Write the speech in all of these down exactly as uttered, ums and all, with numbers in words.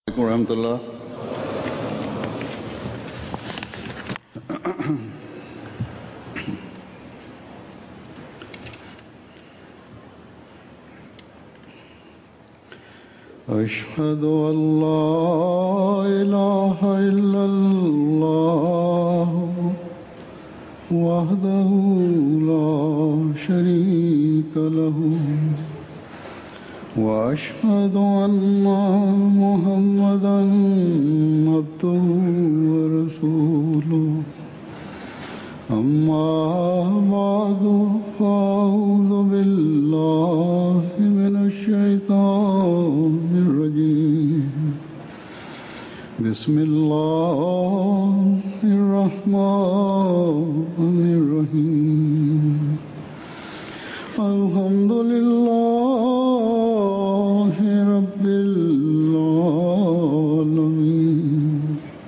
ورحمة الله. أشهد أن لا إله إلا الله وحده لا شريك له وأشهد أن محمدا عبده ورسوله أما بعد فأعوذ بالله من الشيطان الرجيم بسم الله الرحمن الرحيم الحمد لله رب العالمين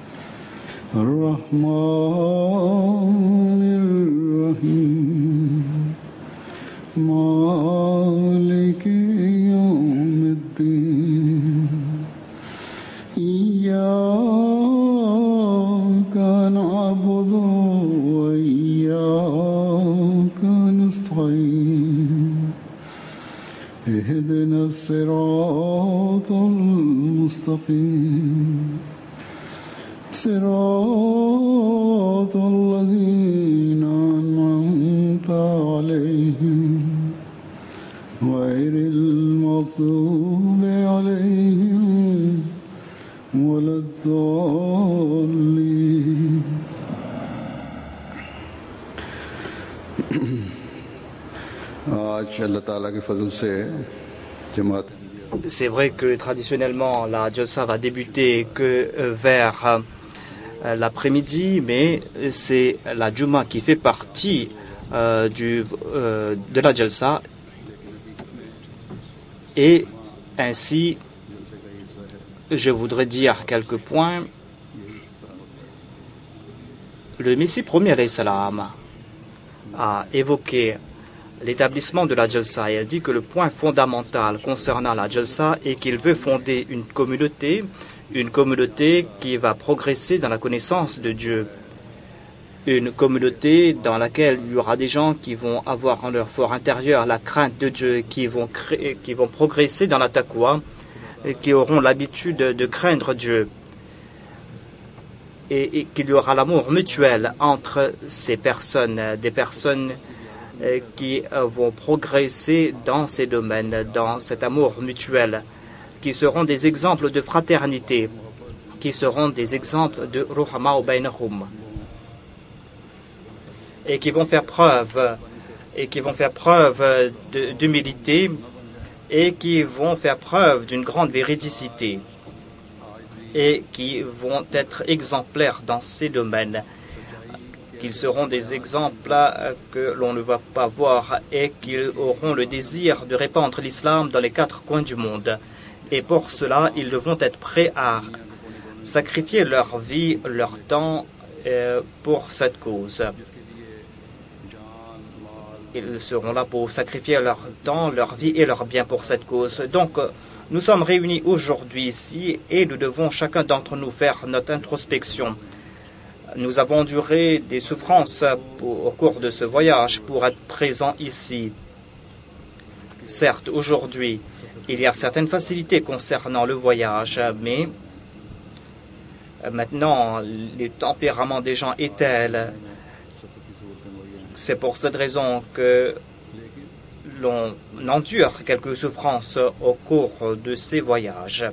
الرحمن الرحيم مالك يوم الدين إياك نعبد وإياك نستعين اهدنا الصراط المستقيم صراط الذين أنعمت عليهم غير المغضوب عليهم ولا الضالين. आज अल्लाह ताला के फजल से जमात C'est vrai que traditionnellement la jalsa va débuter que vers l'après-midi, mais c'est la Juma qui fait partie euh, du, euh, de la jalsa, et ainsi je voudrais dire quelques points. Le Messie premier alayhi salam a évoqué l'établissement de la jalsa, et elle dit que le point fondamental concernant la jalsa est qu'il veut fonder une communauté, une communauté qui va progresser dans la connaissance de Dieu, une communauté dans laquelle il y aura des gens qui vont avoir en leur fort intérieur la crainte de Dieu, qui vont, créer, qui vont progresser dans la taqwa, et qui auront l'habitude de craindre Dieu, et, et qu'il y aura l'amour mutuel entre ces personnes, des personnes qui vont progresser dans ces domaines, dans cet amour mutuel, qui seront des exemples de fraternité, qui seront des exemples de ruhama ou bainahum, et qui vont faire preuve, et qui vont faire preuve d'humilité, et qui vont faire preuve d'une grande véridicité, et qui vont être exemplaires dans ces domaines, qu'ils seront des exemples que l'on ne va pas voir, et qu'ils auront le désir de répandre l'islam dans les quatre coins du monde. Et pour cela, ils devront être prêts à sacrifier leur vie, leur temps euh, pour cette cause. Ils seront là pour sacrifier leur temps, leur vie et leur bien pour cette cause. Donc, nous sommes réunis aujourd'hui ici, et nous devons chacun d'entre nous faire notre introspection. Nous avons enduré des souffrances pour, au cours de ce voyage pour être présents ici. Certes, aujourd'hui, il y a certaines facilités concernant le voyage, mais maintenant, le tempérament des gens est tel. C'est pour cette raison que l'on endure quelques souffrances au cours de ces voyages.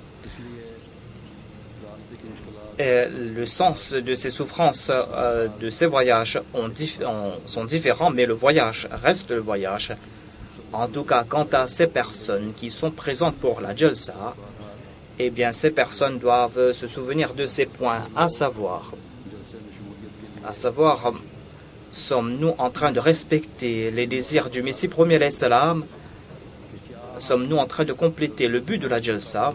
Et le sens de ces souffrances, euh, de ces voyages ont dif ont, sont différents, mais le voyage reste le voyage. En tout cas, quant à ces personnes qui sont présentes pour la jalsa, eh bien, ces personnes doivent se souvenir de ces points, à savoir, à savoir, sommes-nous en train de respecter les désirs du Messie premier alayhi salam? Sommes-nous en train de compléter le but de la jalsa?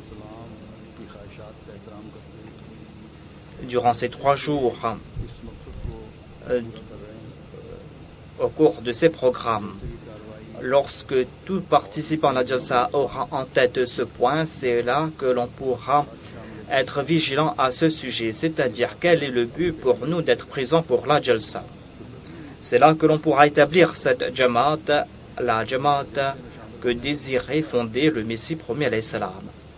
Durant ces trois jours, euh, au cours de ces programmes, lorsque tout participant à la jalsa aura en tête ce point, c'est là que l'on pourra être vigilants à ce sujet, c'est-à-dire quel est le but pour nous d'être présents pour la Jalsa. C'est là que l'on pourra établir cette Jamaat, la Jamaat que désirait fonder le Messie premier alayhi salam.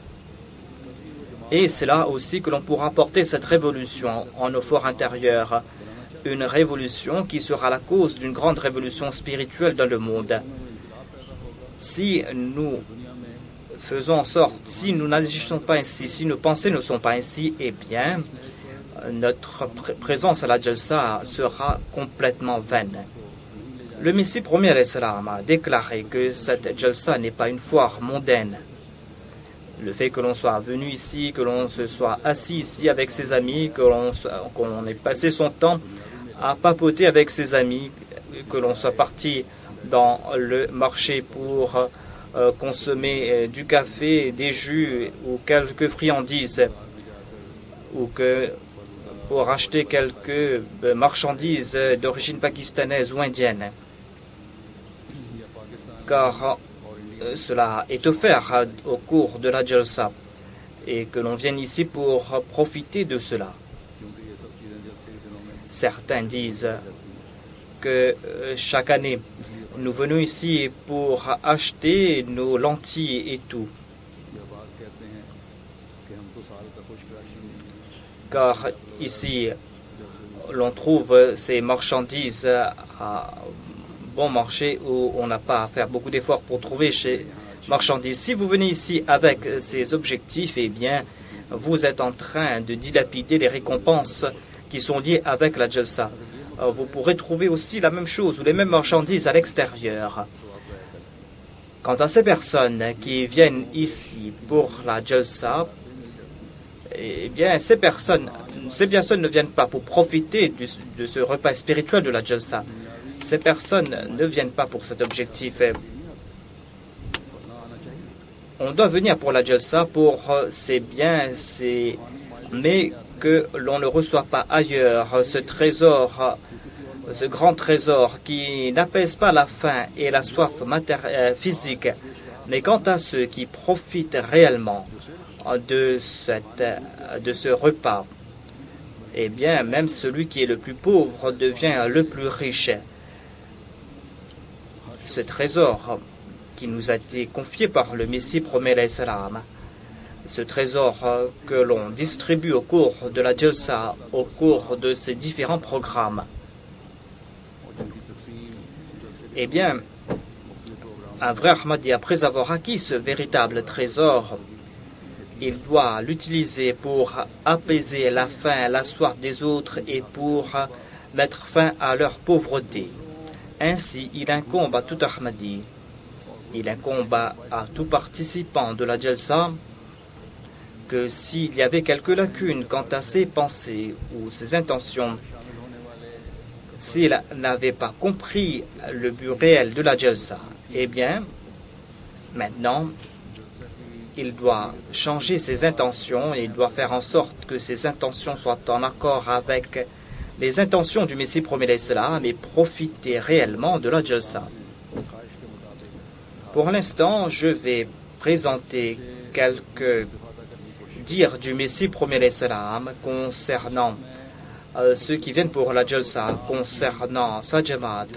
Et c'est là aussi que l'on pourra porter cette révolution en nos forts intérieurs, une révolution qui sera la cause d'une grande révolution spirituelle dans le monde. Si nous faisons en sorte, si nous n'agissons pas ainsi, si nos pensées ne sont pas ainsi, eh bien, notre pr présence à la Jalsa sera complètement vaine. Le Messie premier alayhi salam a déclaré que cette Jalsa n'est pas une foire mondaine. Le fait que l'on soit venu ici, que l'on se soit assis ici avec ses amis, que l'on qu'on ait passé son temps à papoter avec ses amis, que l'on soit parti dans le marché pour euh, consommer euh, du café, des jus ou quelques friandises, ou que pour acheter quelques euh, marchandises d'origine pakistanaise ou indienne. Car euh, cela est offert euh, au cours de la Jalsa et que l'on vienne ici pour euh, profiter de cela. Certains disent que euh, chaque année, nous venons ici pour acheter nos lentilles et tout. Car ici, l'on trouve ces marchandises à bon marché où on n'a pas à faire beaucoup d'efforts pour trouver ces marchandises. Si vous venez ici avec ces objectifs, eh bien, vous êtes en train de dilapider les récompenses qui sont liées avec la Jalsa. Vous pourrez trouver aussi la même chose ou les mêmes marchandises à l'extérieur. Quant à ces personnes qui viennent ici pour la Jalsa, eh bien, ces personnes, ces personnes ne viennent pas pour profiter du, de ce repas spirituel de la Jalsa. Ces personnes ne viennent pas pour cet objectif. On doit venir pour la Jalsa, pour ses biens, ses... mais que l'on ne reçoit pas ailleurs ce trésor, ce grand trésor qui n'apaise pas la faim et la soif physique. Mais quant à ceux qui profitent réellement de, cette, de ce repas, eh bien, même celui qui est le plus pauvre devient le plus riche. Ce trésor qui nous a été confié par le Messie premier alayhi salam, ce trésor que l'on distribue au cours de la Jalsa, au cours de ces différents programmes, eh bien, un vrai Ahmadi, après avoir acquis ce véritable trésor, il doit l'utiliser pour apaiser la faim, la soif des autres et pour mettre fin à leur pauvreté. Ainsi, il incombe à tout Ahmadi, il incombe à tout participant de la Jalsa que s'il y avait quelques lacunes quant à ses pensées ou ses intentions, s'il n'avait pas compris le but réel de la Jalsa, eh bien, maintenant, il doit changer ses intentions et il doit faire en sorte que ses intentions soient en accord avec les intentions du Messie premier alayhi salam et profiter réellement de la Jalsa. Pour l'instant, je vais présenter quelques dires du Messie premier alayhi salam concernant euh, ceux qui viennent pour la Jalsa, concernant sa Jamaat.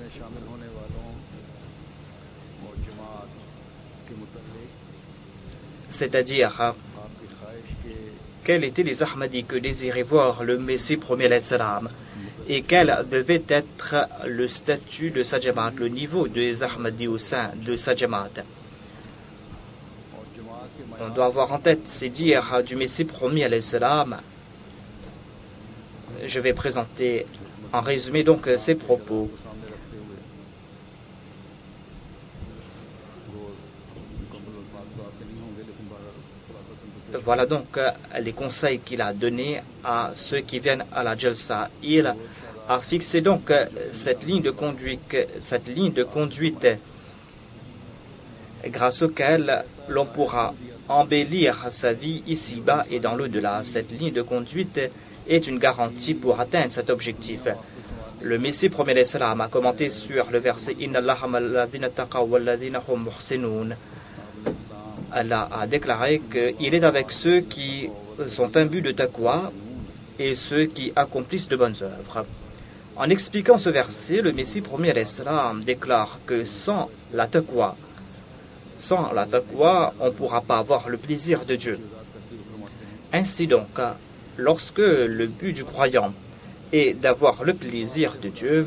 C'est-à-dire, quels étaient les Ahmadis que désirait voir le Messie premier alayhi salam et quel devait être le statut de sa Jamaat, le niveau des Ahmadis au sein de sa Jamaat. On doit avoir en tête ces dires du Messie premier alayhi salam. Je vais présenter en résumé donc ces propos. Voilà donc les conseils qu'il a donnés à ceux qui viennent à la Jalsa. Il a fixé donc cette ligne de conduite, cette ligne de conduite grâce auquel l'on pourra embellir sa vie ici-bas et dans l'au-delà. Cette ligne de conduite est une garantie pour atteindre cet objectif. Le Messie premier alayhi salam a commenté sur le verset Inna Allaha ma'alladhina taqaw walladhina hum muhsinun. Allah a déclaré qu'il est avec ceux qui sont imbus de taqwa et ceux qui accomplissent de bonnes œuvres. En expliquant ce verset, le Messie premier alayhi salam déclare que sans la taqwa, sans la taqwa, on ne pourra pas avoir le plaisir de Dieu. Ainsi donc, lorsque le but du croyant est d'avoir le plaisir de Dieu,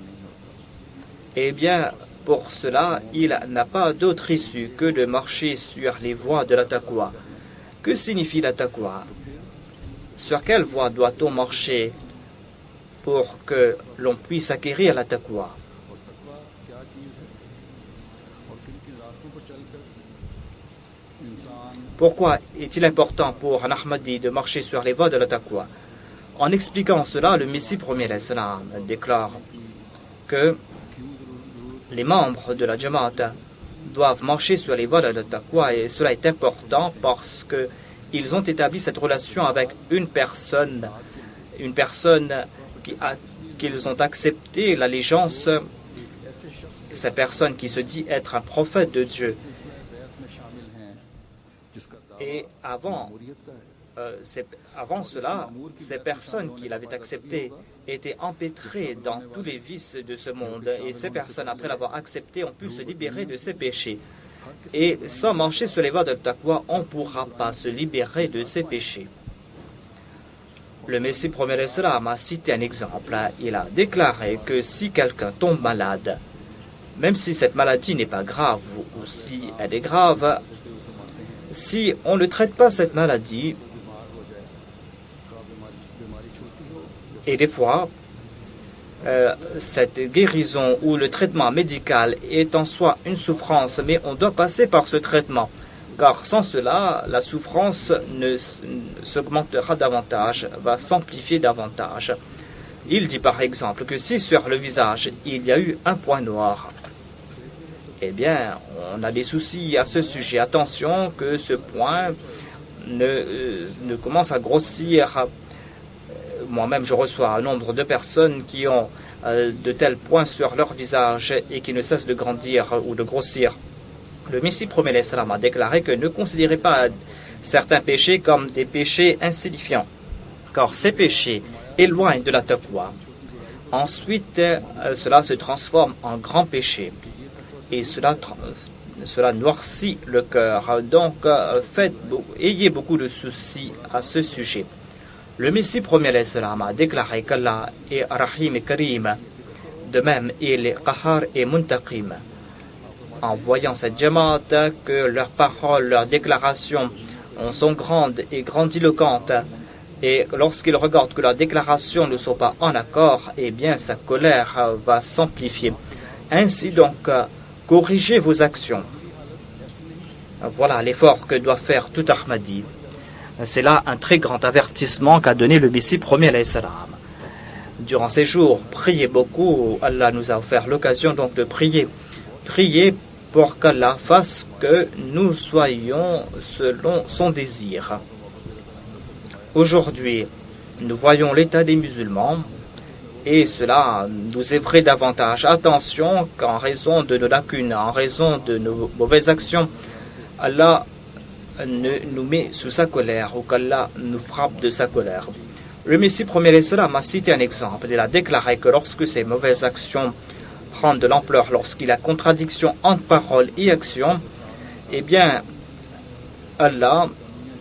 eh bien, pour cela, il n'a pas d'autre issue que de marcher sur les voies de la taqwa. Que signifie la taqwa? Sur quelle voie doit-on marcher pour que l'on puisse acquérir la taqwa? Pourquoi est-il important pour un Ahmadi de marcher sur les voies de la taqwa? En expliquant cela, le Messie premier alayhi salam déclare que les membres de la Jamaat doivent marcher sur les voies de la taqwa, et cela est important parce qu'ils ont établi cette relation avec une personne, une personne qui a, qu'ils ont accepté l'allégeance, cette personne qui se dit être un prophète de Dieu. Et avant, euh, avant cela, ces personnes qui l'avaient accepté étaient empêtrées dans tous les vices de ce monde. Et ces personnes, après l'avoir accepté, ont pu se libérer de ces péchés. Et sans marcher sur les voies de taqwa, on ne pourra pas se libérer de ces péchés. Le Messie premier alayhi salam a cité un exemple. Il a déclaré que si quelqu'un tombe malade, même si cette maladie n'est pas grave ou si elle est grave, si on ne traite pas cette maladie, et des fois, euh, cette guérison ou le traitement médical est en soi une souffrance, mais on doit passer par ce traitement, car sans cela, la souffrance ne s'augmentera davantage, va s'amplifier davantage. Il dit par exemple que si sur le visage il y a eu un point noir, eh bien, on a des soucis à ce sujet. Attention que ce point ne, euh, ne commence à grossir. Moi-même, je reçois un nombre de personnes qui ont euh, de tels points sur leur visage et qui ne cessent de grandir ou de grossir. Le Messie premier alayhi salam a déclaré que ne considérez pas certains péchés comme des péchés insignifiants, car ces péchés éloignent de la taqwa. Ensuite, euh, cela se transforme en grand péché. Et cela, cela noircit le cœur. Donc, faites, ayez beaucoup de soucis à ce sujet. Le Messie premier alayhi salam a déclaré qu'Allah est Rahim et Karim. De même, il est Qahar et Muntaqim. En voyant cette Jamaat, que leurs paroles, leurs déclarations sont grandes et grandiloquentes, et lorsqu'il regarde que leurs déclarations ne sont pas en accord, eh bien, sa colère va s'amplifier. Ainsi donc, corrigez vos actions. Voilà l'effort que doit faire tout Ahmadi. C'est là un très grand avertissement qu'a donné le Messie premier alayhi salam. Durant ces jours, priez beaucoup. Allah nous a offert l'occasion donc de prier. Priez pour qu'Allah fasse que nous soyons selon son désir. Aujourd'hui, nous voyons l'état des musulmans. Et cela nous effraie davantage. Attention qu'en raison de nos lacunes, en raison de nos mauvaises actions, Allah ne nous met sous sa colère ou qu'Allah nous frappe de sa colère. Le Messie premier alayhi salam a cité un exemple. Il a déclaré que lorsque ces mauvaises actions prennent de l'ampleur, lorsqu'il y a contradiction entre parole et action, eh bien, Allah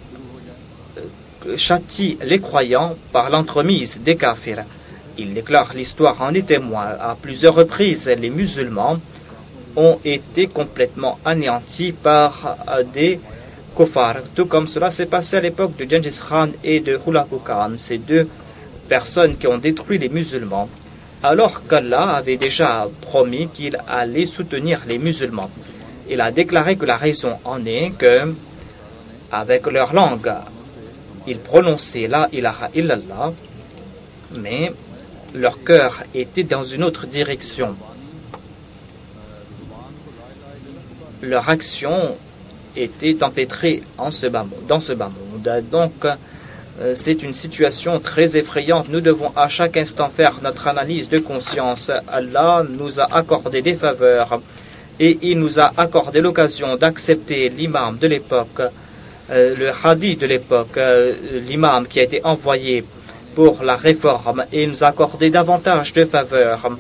châtie les croyants par l'entremise des kafirs. Il déclare, l'histoire en est témoin. À plusieurs reprises, les musulmans ont été complètement anéantis par des kuffars, tout comme cela s'est passé à l'époque de Gengis Khan et de Hulagu Khan, ces deux personnes qui ont détruit les musulmans, alors qu'Allah avait déjà promis qu'il allait soutenir les musulmans. Il a déclaré que la raison en est que, avec leur langue, ils prononçaient la ilaha illallah, mais leur cœur était dans une autre direction. Leur action était empêtrée en ce bas monde, dans ce bas monde. Donc, euh, c'est une situation très effrayante. Nous devons à chaque instant faire notre analyse de conscience. Allah nous a accordé des faveurs et il nous a accordé l'occasion d'accepter l'imam de l'époque euh, le hadi de l'époque, euh, l'imam qui a été envoyé pour la réforme, et nous a accordé davantage de faveurs.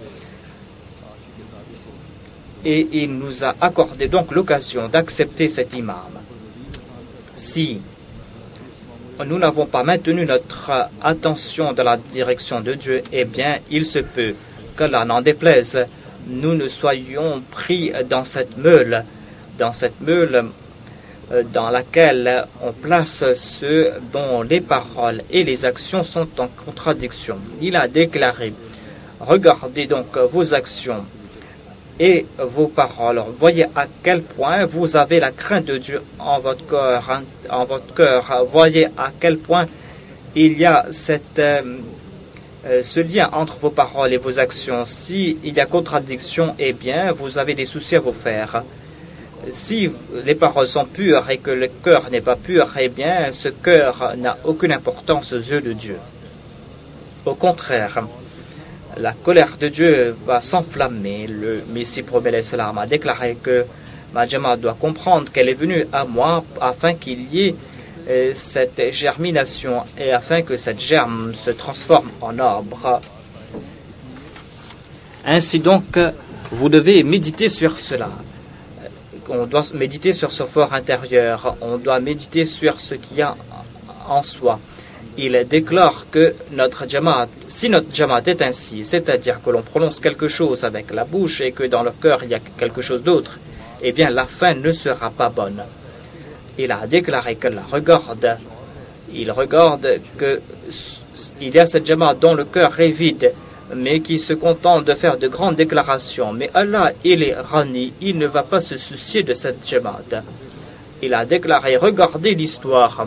Et il nous a accordé donc l'occasion d'accepter cet imam. Si nous n'avons pas maintenu notre attention dans la direction de Dieu, eh bien, il se peut qu'Allah n'en déplaise, nous ne soyons pris dans cette meule, dans cette meule dans laquelle on place ceux dont les paroles et les actions sont en contradiction. Il a déclaré, regardez donc vos actions et vos paroles. Voyez à quel point vous avez la crainte de Dieu en votre cœur. En votre cœur. Voyez à quel point il y a cette, euh, ce lien entre vos paroles et vos actions. S'il y a contradiction, eh bien, vous avez des soucis à vous faire. Si les paroles sont pures et que le cœur n'est pas pur, eh bien, ce cœur n'a aucune importance aux yeux de Dieu. Au contraire, la colère de Dieu va s'enflammer. Le Messie promet l'Islam a déclaré que ma Jamaat doit comprendre qu'elle est venue à moi afin qu'il y ait euh, cette germination et afin que cette germe se transforme en arbre. Ainsi donc, vous devez méditer sur cela. On doit méditer sur ce fort intérieur. On doit méditer sur ce qu'il y a en soi. Il déclare que notre Jamaat, si notre Jamaat est ainsi, c'est-à-dire que l'on prononce quelque chose avec la bouche et que dans le cœur il y a quelque chose d'autre, eh bien la fin ne sera pas bonne. Il a déclaré que la regarde, il regarde que il y a cette Jamaat dont le cœur est vide, mais qui se contente de faire de grandes déclarations. Mais Allah, il est Rani, il ne va pas se soucier de cette Jamaat. Il a déclaré, regardez l'histoire.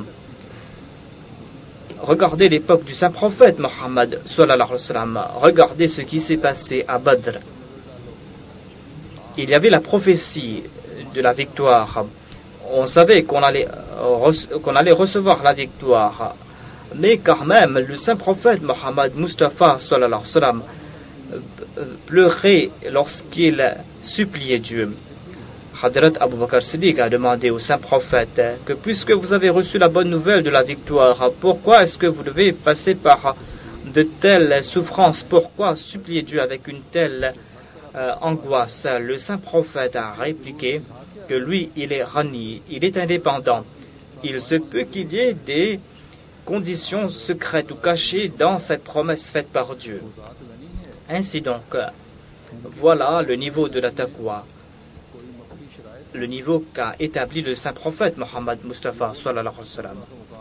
Regardez l'époque du saint prophète Mohammed sallallahu alayhi wa sallam. Regardez ce qui s'est passé à Badr. Il y avait la prophétie de la victoire. On savait qu'on allait, qu'on allait recevoir la victoire. Mais quand même, le saint prophète Mohammed Mustafa sallallahu alayhi wa sallam pleurait lorsqu'il suppliait Dieu. Hadrat Abu Bakr Siddiq a demandé au saint prophète que puisque vous avez reçu la bonne nouvelle de la victoire, pourquoi est-ce que vous devez passer par de telles souffrances? Pourquoi supplier Dieu avec une telle euh, angoisse? Le saint prophète a répliqué que lui, il est Rani, il est indépendant. Il se peut qu'il y ait des conditions secrètes ou cachées dans cette promesse faite par Dieu. Ainsi donc, voilà le niveau de la taqwa, le niveau qu'a établi le saint prophète Mohammed Mustafa sallallahu alayhi wa sallam.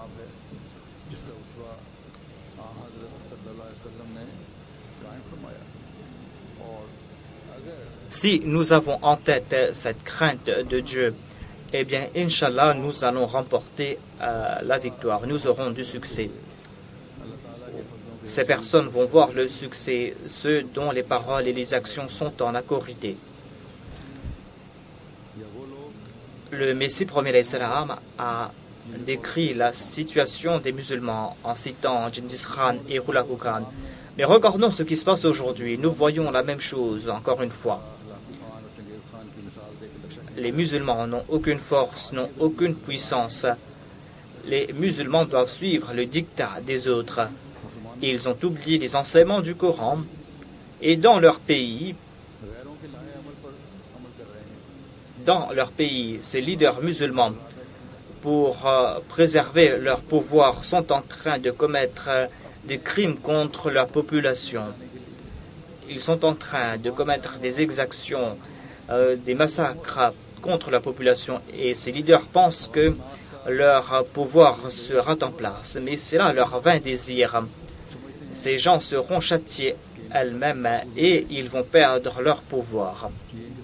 Si nous avons en tête cette crainte de Dieu, eh bien, Inch'Allah, nous allons remporter euh, la victoire. Nous aurons du succès. Ces personnes vont voir le succès, ceux dont les paroles et les actions sont en accordité. Le Messie premier l'Islam a décrit la situation des musulmans en citant Genghis Khan et Hulagu Khan. Mais regardons ce qui se passe aujourd'hui. Nous voyons la même chose, encore une fois. Les musulmans n'ont aucune force, n'ont aucune puissance. Les musulmans doivent suivre le dictat des autres. Ils ont oublié les enseignements du Coran. Et dans leur pays, dans leur pays, ces leaders musulmans, pour euh, préserver leur pouvoir, sont en train de commettre euh, des crimes contre leur population. Ils sont en train de commettre des exactions, euh, des massacres contre la population. Et ces leaders pensent que leur pouvoir sera en place. Mais c'est là leur vain désir. Ces gens seront châtiés elles-mêmes et ils vont perdre leur pouvoir.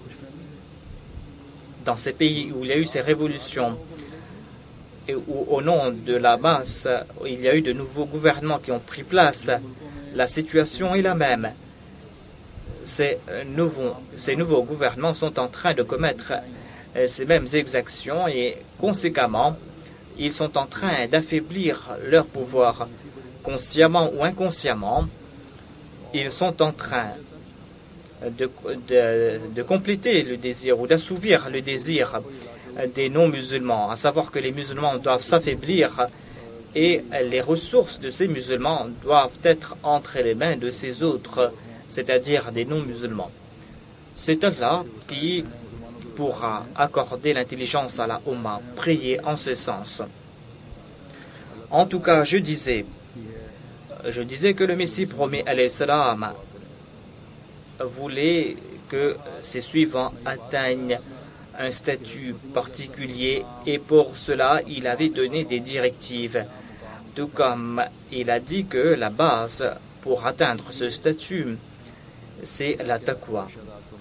Dans ces pays où il y a eu ces révolutions et où au nom de la masse, il y a eu de nouveaux gouvernements qui ont pris place, la situation est la même. Ces nouveaux, ces nouveaux gouvernements sont en train de commettre ces mêmes exactions et conséquemment, ils sont en train d'affaiblir leur pouvoir. Consciemment ou inconsciemment, ils sont en train De, de, de compléter le désir ou d'assouvir le désir des non-musulmans, à savoir que les musulmans doivent s'affaiblir et les ressources de ces musulmans doivent être entre les mains de ces autres, c'est-à-dire des non-musulmans. C'est Allah qui pourra accorder l'intelligence à la Ummah. Priez en ce sens. En tout cas, je disais, je disais que le Messie promis alayhi salam voulait que ses suivants atteignent un statut particulier et pour cela, il avait donné des directives. Tout comme il a dit que la base pour atteindre ce statut, c'est la taqwa.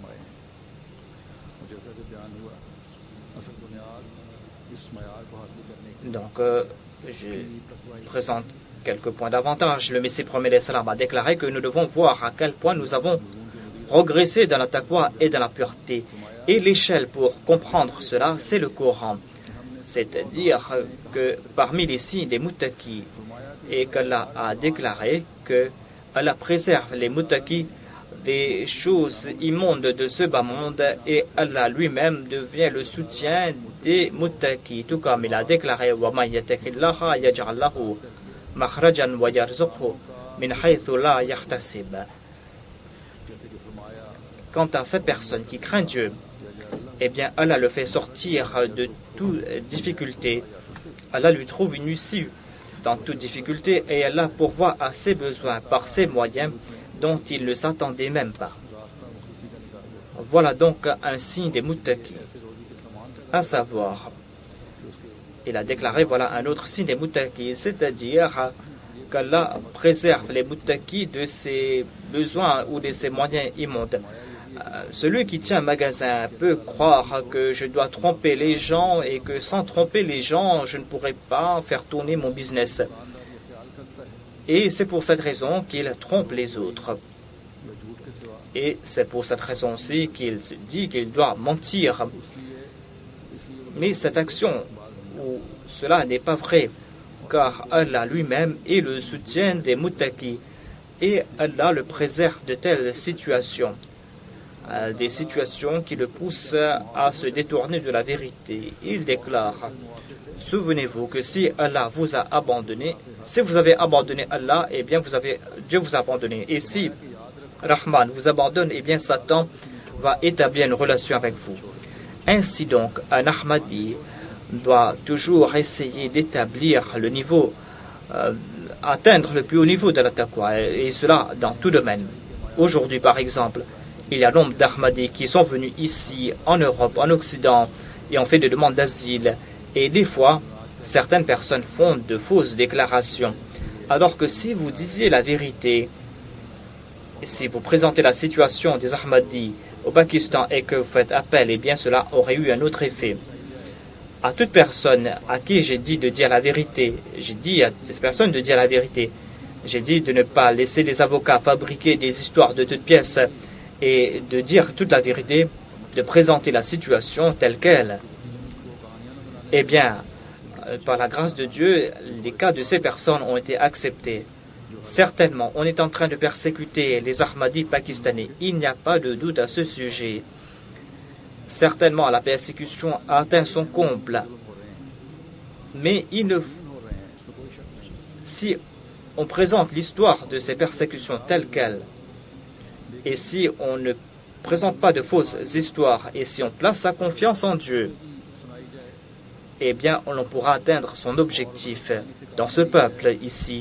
Donc, euh, je présente quelques points d'avantage. Le Messie promet les salams a déclaré que nous devons voir à quel point nous avons progressé dans la taqwa et dans la pureté. Et l'échelle pour comprendre cela, c'est le Coran. C'est-à-dire que parmi les signes des muttaqis, et qu'Allah a déclaré que Allah préserve les muttaqis des choses immondes de ce bas monde et Allah lui-même devient le soutien des muttaqis, tout comme il a déclaré wa man yattaqillaha yaj'al lahu makhrajan wa yarzuqhu min haythu la yahtasib. Quant à cette personne qui craint Dieu, eh bien Allah le fait sortir de toute difficulté. Allah lui trouve une issue dans toute difficulté et Allah pourvoit à ses besoins par ses moyens dont il ne s'attendait même pas. Voilà donc un signe des muttaqis, à savoir, il a déclaré, voilà un autre signe des muttaqis, c'est-à-dire qu'Allah préserve les muttaqis de ses besoins ou de ses moyens immondes. Celui qui tient un magasin peut croire que je dois tromper les gens et que sans tromper les gens, je ne pourrai pas faire tourner mon business. Et c'est pour cette raison qu'il trompe les autres. Et c'est pour cette raison aussi qu'il se dit qu'il doit mentir. Mais cette action, ou cela n'est pas vrai, car Allah lui-même est le soutien des muttaqis. Et Allah le préserve de telles situations. Des situations qui le poussent à se détourner de la vérité. Il déclare, souvenez-vous que si Allah vous a abandonné, si vous avez abandonné Allah, eh bien vous avez, Dieu vous a abandonné. Et si Rahman vous abandonne, eh bien Satan va établir une relation avec vous. Ainsi donc, un Ahmadi doit toujours essayer d'établir le niveau, euh, atteindre le plus haut niveau de la taqwa, et cela dans tout domaine. Aujourd'hui, par exemple, il y a nombre d'Ahmadis qui sont venus ici, en Europe, en Occident, et ont fait des demandes d'asile. Et des fois, certaines personnes font de fausses déclarations. Alors que si vous disiez la vérité, si vous présentez la situation des Ahmadis au Pakistan et que vous faites appel, eh bien cela aurait eu un autre effet. À toute personne à qui j'ai dit de dire la vérité, j'ai dit à cette personne de dire la vérité, j'ai dit de ne pas laisser les avocats fabriquer des histoires de toutes pièces et de dire toute la vérité, de présenter la situation telle qu'elle. Eh bien, par la grâce de Dieu, les cas de ces personnes ont été acceptés. Certainement, on est en train de persécuter les Ahmadis pakistanais. Il n'y a pas de doute à ce sujet. Certainement, la persécution a atteint son comble. Mais il ne... si on présente l'histoire de ces persécutions telle qu'elle, et si on ne présente pas de fausses histoires, et si on place sa confiance en Dieu, eh bien, on pourra atteindre son objectif. Dans ce peuple, ici,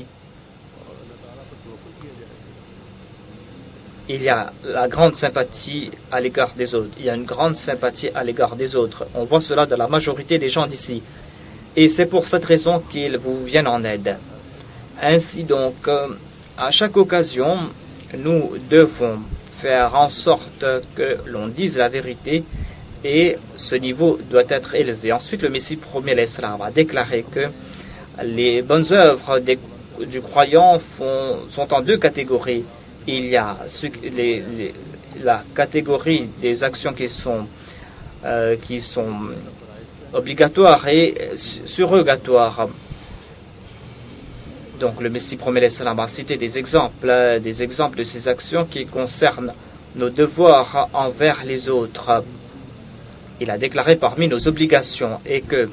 il y a la grande sympathie à l'égard des autres. Il y a une grande sympathie à l'égard des autres. On voit cela dans la majorité des gens d'ici. Et c'est pour cette raison qu'ils vous viennent en aide. Ainsi donc, à chaque occasion, nous devons faire en sorte que l'on dise la vérité et ce niveau doit être élevé. Ensuite, le Messie promet l'Islam a déclaré que les bonnes œuvres des, du croyant font, sont en deux catégories. Il y a ce, les, les, la catégorie des actions qui sont, euh, qui sont obligatoires et surrogatoires. Donc le Messie promet l'Islam a cité des exemples, des exemples de ces actions qui concernent nos devoirs envers les autres. il a déclaré parmi nos obligations et que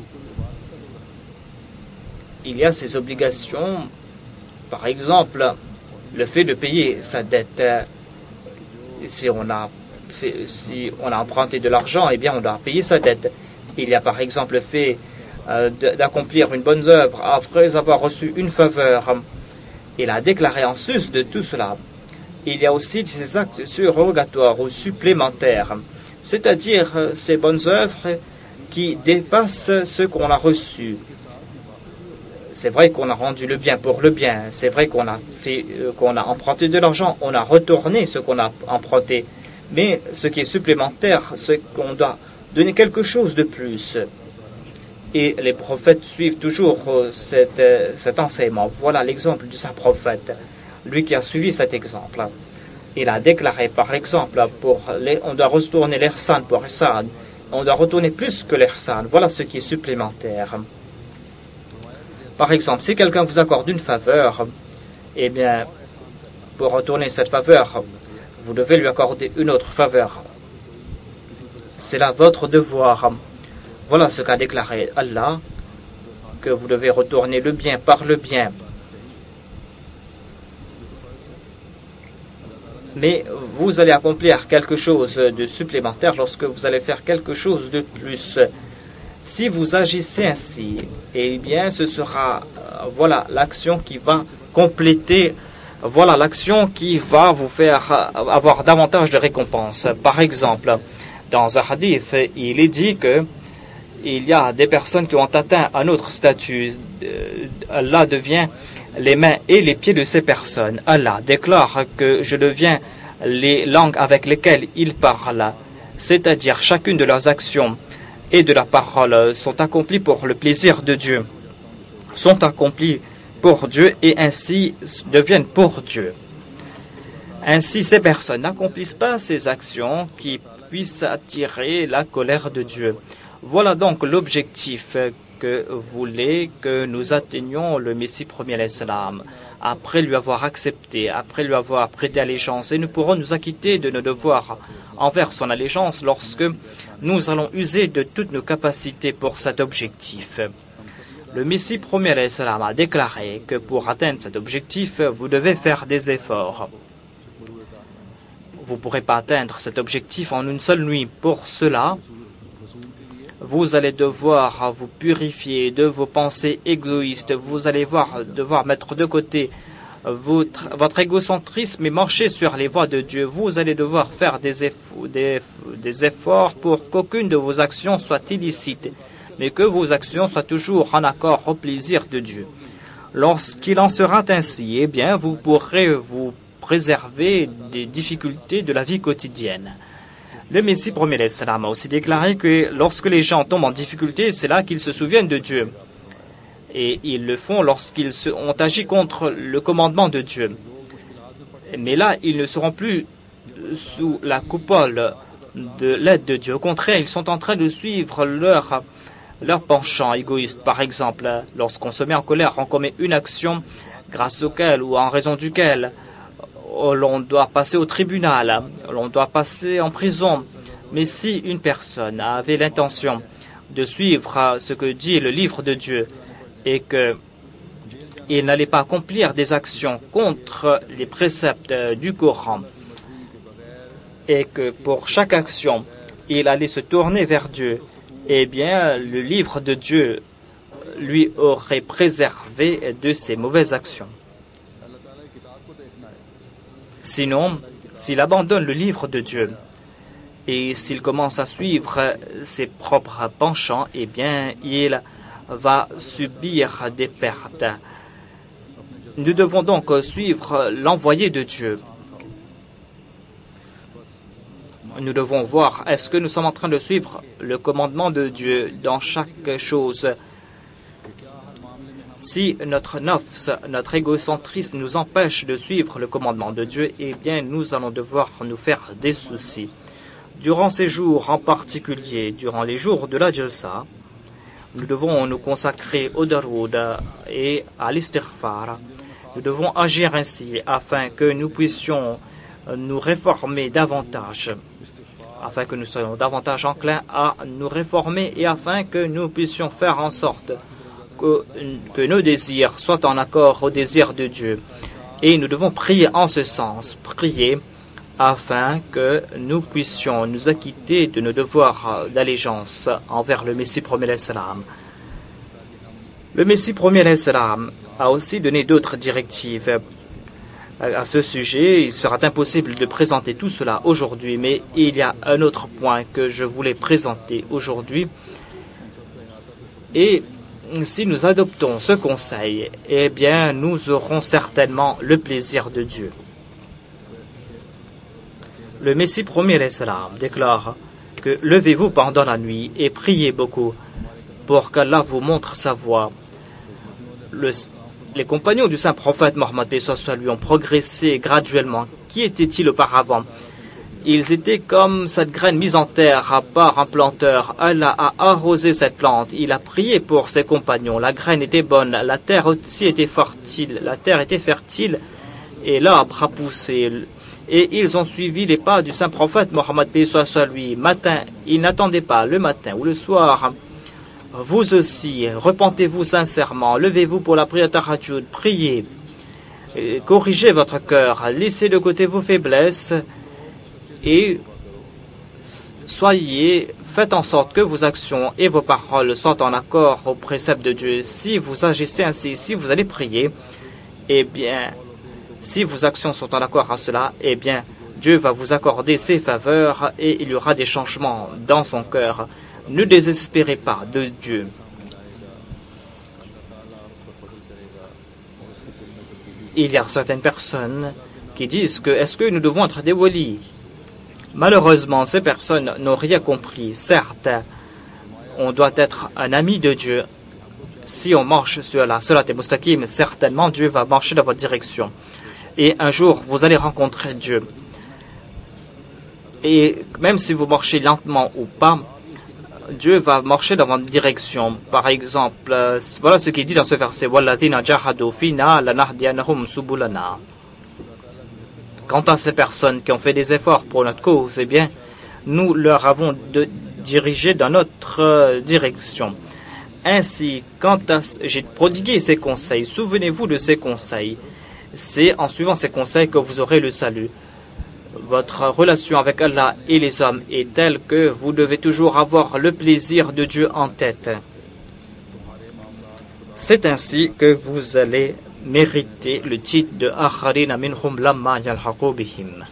il y a ces obligations, par exemple, le fait de payer sa dette. Si on a, fait, si on a emprunté de l'argent, eh bien, on doit payer sa dette. Il y a par exemple le fait euh, d'accomplir une bonne œuvre après avoir reçu une faveur. Il a déclaré en sus de tout cela. Il y a aussi ces actes surrogatoires ou supplémentaires, c'est-à-dire ces bonnes œuvres qui dépassent ce qu'on a reçu. C'est vrai qu'on a rendu le bien pour le bien, c'est vrai qu'on a fait, euh, qu'on a emprunté de l'argent, on a retourné ce qu'on a emprunté, mais ce qui est supplémentaire, c'est qu'on doit donner quelque chose de plus. Et les prophètes suivent toujours euh, cet, euh, cet enseignement. Voilà l'exemple du saint prophète, lui qui a suivi cet exemple. Il a déclaré, par exemple, pour les, on doit retourner l'ihsan pour ihsan, on doit retourner plus que l'ihsan. Voilà ce qui est supplémentaire. Par exemple, si quelqu'un vous accorde une faveur, eh bien, pour retourner cette faveur, vous devez lui accorder une autre faveur. C'est là votre devoir. Voilà ce qu'a déclaré Allah, que vous devez retourner le bien par le bien. Mais vous allez accomplir quelque chose de supplémentaire lorsque vous allez faire quelque chose de plus. Si vous agissez ainsi, eh bien, ce sera, euh, voilà, l'action qui va compléter, voilà, l'action qui va vous faire euh, avoir davantage de récompenses. Par exemple, dans un hadith, il est dit que il y a des personnes qui ont atteint un autre statut. Allah devient les mains et les pieds de ces personnes. Allah déclare que je deviens les langues avec lesquelles ils parlent, c'est-à-dire chacune de leurs actions et de la parole sont accomplies pour le plaisir de Dieu, sont accomplies pour Dieu et ainsi deviennent pour Dieu. Ainsi, ces personnes n'accomplissent pas ces actions qui puissent attirer la colère de Dieu. Voilà donc l'objectif que voulait que nous atteignions le Messie premier alayhi salam. Après lui avoir accepté, après lui avoir prêté allégeance, et nous pourrons nous acquitter de nos devoirs envers son allégeance lorsque nous allons user de toutes nos capacités pour cet objectif. Le Messie premier alayhi salam a déclaré que pour atteindre cet objectif, vous devez faire des efforts. Vous ne pourrez pas atteindre cet objectif en une seule nuit. Pour cela, vous allez devoir vous purifier de vos pensées égoïstes. Vous allez voir, devoir mettre de côté votre, votre égocentrisme et marcher sur les voies de Dieu. Vous allez devoir faire des efforts, des, des efforts pour qu'aucune de vos actions soit illicite, mais que vos actions soient toujours en accord au plaisir de Dieu. Lorsqu'il en sera ainsi, eh bien, vous pourrez vous préserver des difficultés de la vie quotidienne. Le Messie premier alayhi salam a aussi déclaré que lorsque les gens tombent en difficulté, c'est là qu'ils se souviennent de Dieu. Et ils le font lorsqu'ils ont agi contre le commandement de Dieu. Mais là, ils ne seront plus sous la coupole de l'aide de Dieu. Au contraire, ils sont en train de suivre leur, leur penchant égoïste. Par exemple, lorsqu'on se met en colère, on commet une action grâce auquel ou en raison duquel l'on doit passer au tribunal, l'on doit passer en prison. Mais si une personne avait l'intention de suivre ce que dit le livre de Dieu et qu'il n'allait pas accomplir des actions contre les préceptes du Coran et que pour chaque action, il allait se tourner vers Dieu, eh bien, le livre de Dieu lui aurait préservé de ses mauvaises actions. Sinon, s'il abandonne le livre de Dieu et s'il commence à suivre ses propres penchants, eh bien, il va subir des pertes. Nous devons donc suivre l'envoyé de Dieu. Nous devons voir, est-ce que nous sommes en train de suivre le commandement de Dieu dans chaque chose? Si notre nafs, notre égocentrisme nous empêche de suivre le commandement de Dieu, eh bien, nous allons devoir nous faire des soucis. Durant ces jours en particulier, durant les jours de la Jalsa, nous devons nous consacrer au daroud et à l'istighfar. Nous devons agir ainsi afin que nous puissions nous réformer davantage, afin que nous soyons davantage enclins à nous réformer et afin que nous puissions faire en sorte que, que nos désirs soient en accord aux désirs de Dieu. Et nous devons prier en ce sens, prier afin que nous puissions nous acquitter de nos devoirs d'allégeance envers le Messie premier alayhi salam. Le Messie premier alayhi salam a aussi donné d'autres directives. À ce sujet, il sera impossible de présenter tout cela aujourd'hui, mais il y a un autre point que je voulais présenter aujourd'hui. Et si nous adoptons ce conseil, eh bien, nous aurons certainement le plaisir de Dieu. Le Messie premier alayhi salam déclare que levez-vous pendant la nuit et priez beaucoup pour qu'Allah vous montre sa voie. Le, les compagnons du saint prophète Mohammed lui ont progressé graduellement. Qui étaient-ils auparavant? Ils étaient comme cette graine mise en terre par un planteur. Allah a arrosé cette plante. Il a prié pour ses compagnons. La graine était bonne. La terre aussi était fertile. La terre était fertile et l'arbre a poussé. Et ils ont suivi les pas du saint prophète Mohammed lui. Matin, ils n'attendaient pas le matin ou le soir. Vous aussi, repentez-vous sincèrement, levez-vous pour la prière tahajjud, priez, corrigez votre cœur, laissez de côté vos faiblesses et soyez, faites en sorte que vos actions et vos paroles soient en accord aux préceptes de Dieu. Si vous agissez ainsi, si vous allez prier, eh bien, si vos actions sont en accord à cela, eh bien, Dieu va vous accorder ses faveurs et il y aura des changements dans son cœur. Ne désespérez pas de Dieu. Il y a certaines personnes qui disent que est-ce que nous devons être des walis? Malheureusement, ces personnes n'ont rien compris. Certes, on doit être un ami de Dieu. Si on marche sur la Salat al-Mustaqim, certainement Dieu va marcher dans votre direction. Et un jour, vous allez rencontrer Dieu. Et même si vous marchez lentement ou pas, Dieu va marcher dans votre direction. Par exemple, euh, voilà ce qu'il dit dans ce verset. Quant à ces personnes qui ont fait des efforts pour notre cause, eh bien, nous leur avons de diriger dans notre euh, direction. Ainsi, quand j'ai prodigué ces conseils, souvenez-vous de ces conseils. C'est en suivant ces conseils que vous aurez le salut. Votre relation avec Allah et les hommes est telle que vous devez toujours avoir le plaisir de Dieu en tête. C'est ainsi que vous allez mériter le titre de Akharina minhum lamma yalhaqu bihim.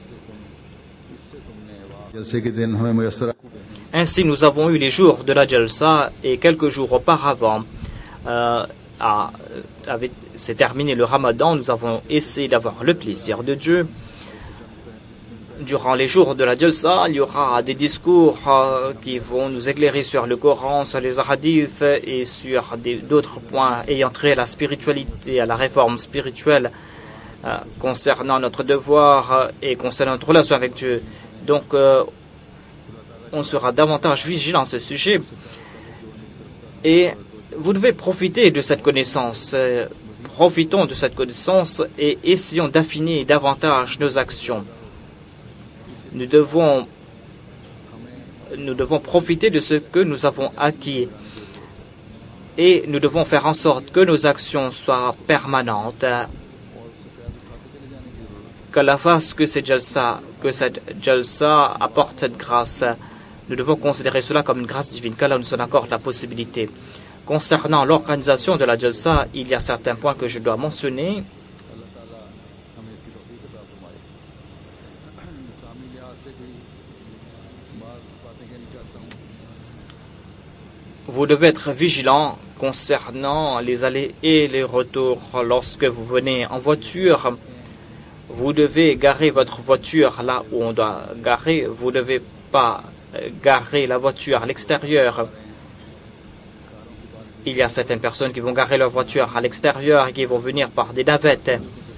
Ainsi, nous avons eu les jours de la Jalsa et quelques jours auparavant, euh, s'est terminé le Ramadan. Nous avons essayé d'avoir le plaisir de Dieu. Durant les jours de la Jalsa, il y aura des discours euh, qui vont nous éclairer sur le Coran, sur les hadiths et sur d'autres points ayant trait à la spiritualité, à la réforme spirituelle euh, concernant notre devoir euh, et concernant notre relation avec Dieu. Donc, euh, on sera davantage vigilant à ce sujet. Et vous devez profiter de cette connaissance. Euh, profitons de cette connaissance et essayons d'affiner davantage nos actions. Nous devons, nous devons profiter de ce que nous avons acquis et nous devons faire en sorte que nos actions soient permanentes, qu'Allah fasse que cette jalsa, que cette jalsa apporte cette grâce. Nous devons considérer cela comme une grâce divine, qu'Allah nous en accorde la possibilité. Concernant l'organisation de la jalsa, il y a certains points que je dois mentionner. Vous devez être vigilant concernant les allées et les retours. Lorsque vous venez en voiture, vous devez garer votre voiture là où on doit garer. Vous ne devez pas garer la voiture à l'extérieur. Il y a certaines personnes qui vont garer leur voiture à l'extérieur et qui vont venir par des navettes.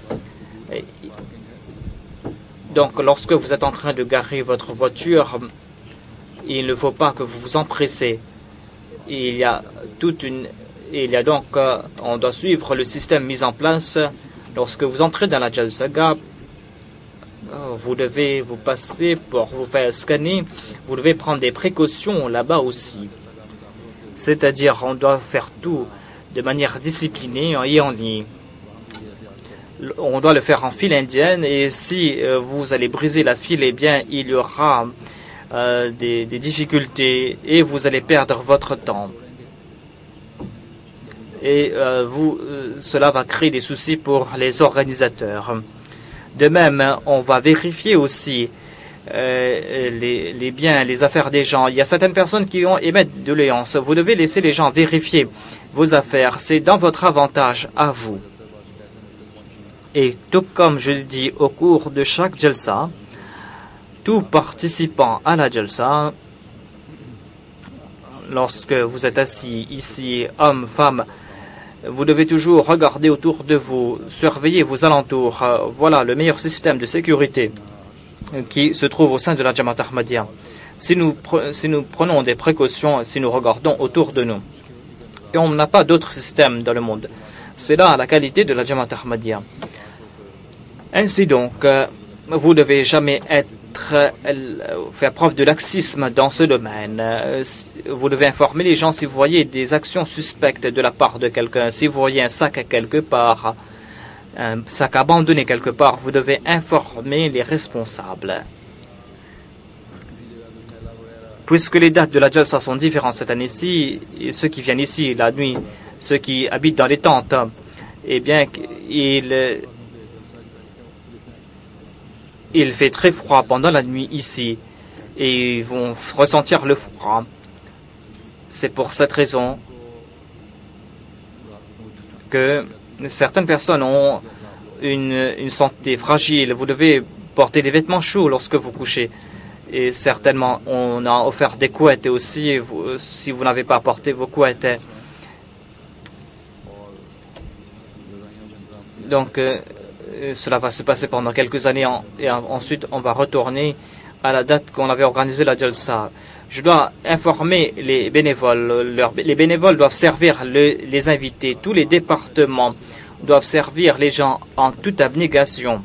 Donc, lorsque vous êtes en train de garer votre voiture, il ne faut pas que vous vous empressez. Il y a toute une, il y a donc, euh, on doit suivre le système mis en place. Lorsque vous entrez dans la Jalsa, vous devez vous passer pour vous faire scanner. Vous devez prendre des précautions là-bas aussi. C'est-à-dire, on doit faire tout de manière disciplinée et en ligne. On doit le faire en file indienne et si euh, vous allez briser la file, eh bien, il y aura euh, des, des difficultés et vous allez perdre votre temps. Et euh, vous, euh, cela va créer des soucis pour les organisateurs. De même, on va vérifier aussi euh, les, les biens, les affaires des gens. Il y a certaines personnes qui ont émettent de doléances. Vous devez laisser les gens vérifier vos affaires. C'est dans votre avantage à vous. Et tout comme je le dis au cours de chaque jalsa, tout participant à la jalsa, lorsque vous êtes assis ici, hommes, femmes, vous devez toujours regarder autour de vous, surveiller vos alentours. Voilà le meilleur système de sécurité qui se trouve au sein de la Jamaat Ahmadiyya. Si nous, si nous prenons des précautions, si nous regardons autour de nous, et on n'a pas d'autre système dans le monde, c'est là la qualité de la Jamaat Ahmadiyya. Ainsi donc, vous ne devez jamais être, faire preuve de laxisme dans ce domaine. Vous devez informer les gens si vous voyez des actions suspectes de la part de quelqu'un. Si vous voyez un sac à quelque part, un sac abandonné quelque part, vous devez informer les responsables. Puisque les dates de la Jalsa sont différentes cette année-ci, et ceux qui viennent ici la nuit, ceux qui habitent dans les tentes, eh bien, ils... Il fait très froid pendant la nuit ici et ils vont ressentir le froid. C'est pour cette raison que certaines personnes ont une, une santé fragile. Vous devez porter des vêtements chauds lorsque vous couchez. Et certainement, on a offert des couettes aussi, vous, si vous n'avez pas apporté vos couettes. Donc... Euh, Cela va se passer pendant quelques années et ensuite on va retourner à la date qu'on avait organisé la Jalsa. Je dois informer les bénévoles. Leur, les bénévoles doivent servir le, les invités. Tous les départements doivent servir les gens en toute abnégation.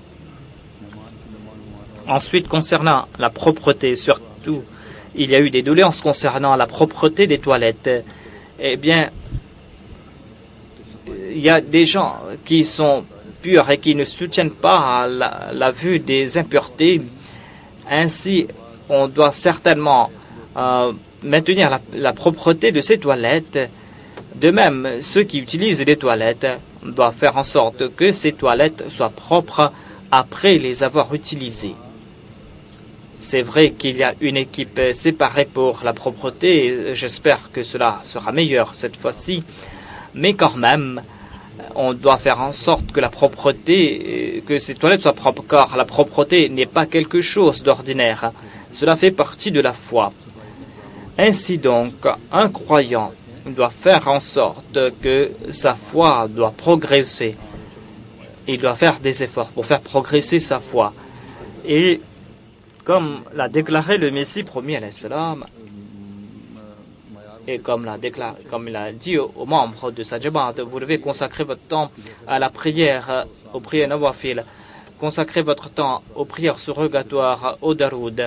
Ensuite, concernant la propreté, surtout, il y a eu des doléances concernant la propreté des toilettes. Eh bien, il y a des gens qui sont purs et qui ne soutiennent pas la, la vue des impuretés. Ainsi, on doit certainement euh, maintenir la, la propreté de ces toilettes. De même, ceux qui utilisent les toilettes doivent faire en sorte que ces toilettes soient propres après les avoir utilisées. C'est vrai qu'il y a une équipe séparée pour la propreté. J'espère que cela sera meilleur cette fois-ci. Mais quand même, on doit faire en sorte que la propreté, que ces toilettes soient propres, car la propreté n'est pas quelque chose d'ordinaire. Cela fait partie de la foi. Ainsi donc, un croyant doit faire en sorte que sa foi doit progresser. Il doit faire des efforts pour faire progresser sa foi. Et comme l'a déclaré le Messie promis à l'Islam, et comme l'a déclaré, comme il a dit aux, aux membres de sa Jamaat, vous devez consacrer votre temps à la prière, aux prières nawafil, consacrer votre temps aux prières surrogatoires, au daroud.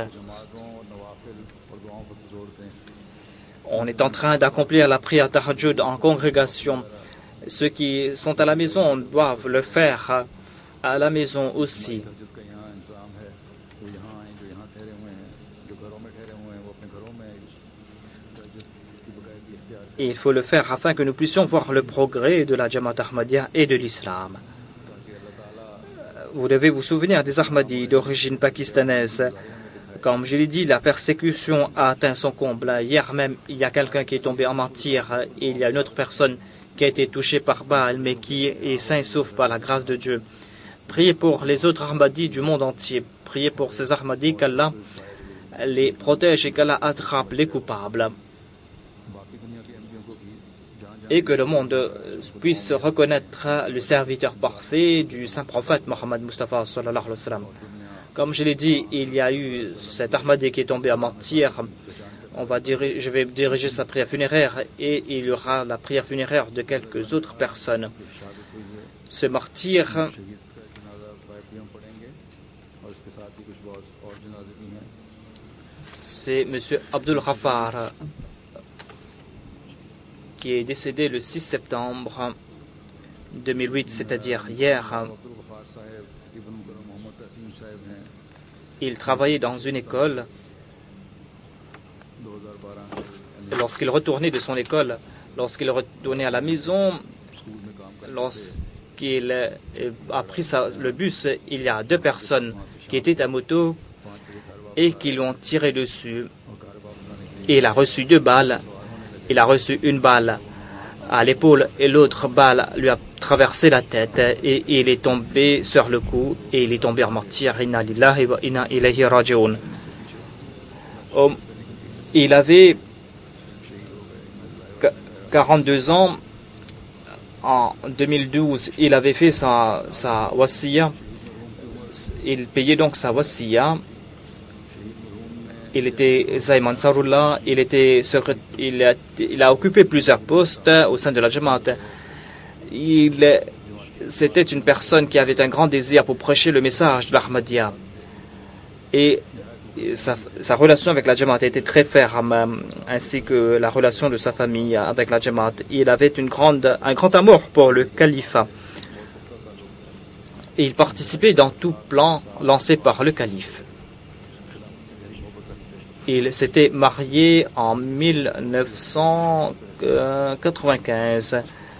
On est en train d'accomplir la prière tahajjud en congrégation. Ceux qui sont à la maison doivent le faire à la maison aussi. Et il faut le faire afin que nous puissions voir le progrès de la Jamaat Ahmadiyya et de l'islam. Vous devez vous souvenir des Ahmadis d'origine pakistanaise. Comme je l'ai dit, la persécution a atteint son comble. Hier même, il y a quelqu'un qui est tombé en martyr et il y a une autre personne qui a été touchée par Baal, mais qui est sain et sauf par la grâce de Dieu. Priez pour les autres Ahmadis du monde entier. Priez pour ces Ahmadis qu'Allah les protège et qu'Allah attrape les coupables. Et que le monde puisse reconnaître le serviteur parfait du saint prophète Mohammed Mustafa sallallahu alayhi wa sallam. Comme je l'ai dit, il y a eu cet Ahmadi qui est tombé à martyr. On va diriger, je vais diriger sa prière funéraire et il y aura la prière funéraire de quelques autres personnes. Ce martyr c'est M. Abdul Ghaffar, qui est décédé le six septembre deux mille huit, c'est-à-dire hier. Il travaillait dans une école. Lorsqu'il retournait de son école, lorsqu'il retournait à la maison, lorsqu'il a pris sa, le bus, il y a deux personnes qui étaient à moto et qui l'ont tiré dessus. Et il a reçu deux balles. Il a reçu une balle à l'épaule et l'autre balle lui a traversé la tête et il est tombé sur le cou et il est tombé en martyr. Inna lillahi wa inna ilayhi raji'un. Il avait quarante-deux ans. En deux mille douze, il avait fait sa, sa wasiya. Il payait donc sa wasiya. Il était Zaïm Ansarullah, il, était, il, a, il a occupé plusieurs postes au sein de la Jamaat. C'était une personne qui avait un grand désir pour prêcher le message de l'Ahmadiyya. Et sa, sa relation avec la Jamaat était très ferme, ainsi que la relation de sa famille avec la Jamaat. Il avait une grande, un grand amour pour le califat. Et il participait dans tout plan lancé par le calife. Il s'était marié en mille neuf cent quatre-vingt-quinze.